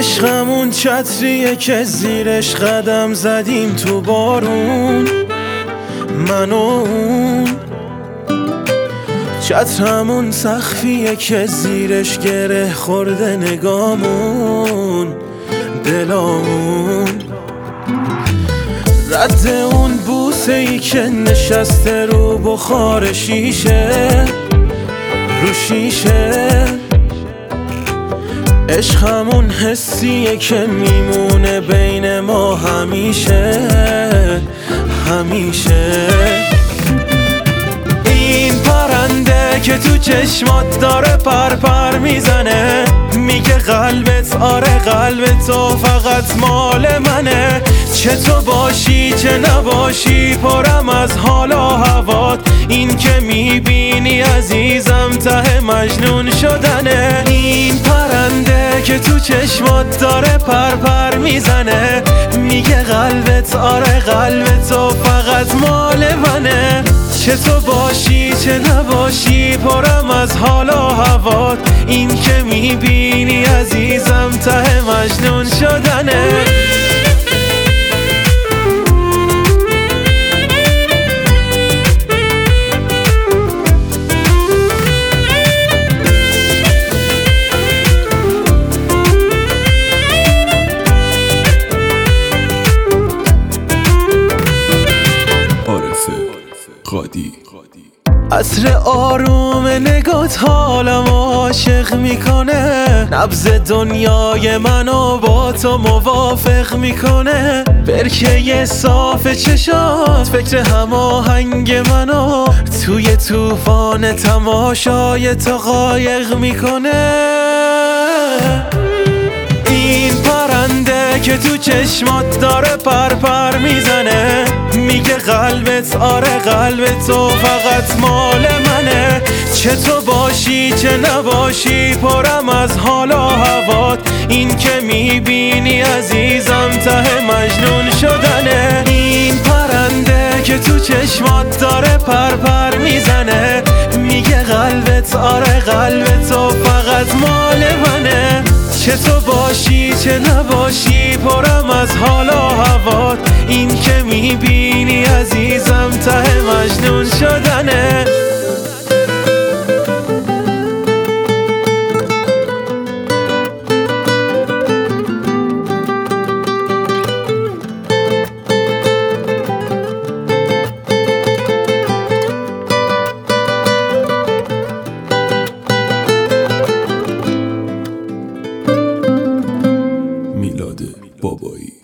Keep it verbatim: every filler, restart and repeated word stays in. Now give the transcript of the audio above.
عشقمون چتریه که زیرش قدم زدیم تو بارون، من و اون. چترمون سقفیه که زیرش گره خورده نگامون، دلامون. رد اون بوسه ای که نشسته رو بخار شیشه، رو شیشه. عشق همون حسیه که میمونه بین ما همیشه، همیشه. این پرنده که تو چشمات داره پر پر میزنه، میگه قلبت آره قلبت تو فقط مال منه. چه تو باشی چه نباشی پرم از حال و هوات، این که میبینی عزیزم ته مجنون شدنه. این پرنده که تو چشمات داره پر پر میزنه، میگه قلبت آره قلبت تو فقط مال منه. چه تو باشی چه نباشی پرم از حال و هوات، این که میبینی عزیزم ته مجنون شدنه. قادی عطر آروم نگات حالم عاشق میکنه، نبض دنیای منو با تو موافق میکنه. برکه صاف چشات فکر هماهنگ منو توی طوفان تماشای تو قایق میکنه. این پرنده که تو چشمات داره پر پر میزنه، میگه قلبت آره قلبت تو فقط مال منه. چه تو باشی چه نباشی پرم از حال و هوات، این که میبینی عزیزم ته مجنون شدنه. این پرنده که تو چشمات داره پر پر میزنه، میگه قلبت آره قلبت تو فقط مال منه. چه تو باشی چه نباشی پرم از حال و هوات، این که میبینی عزیزم ته مجنون شدنه. میلاد بابایی.